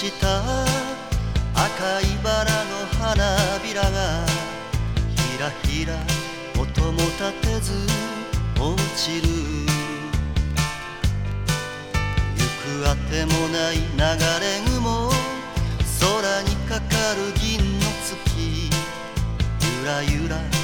した赤いバラの花びらがひらひら音も立てず落ちる。行くあてもない流れ雲、空にかかる銀の月、ゆらゆら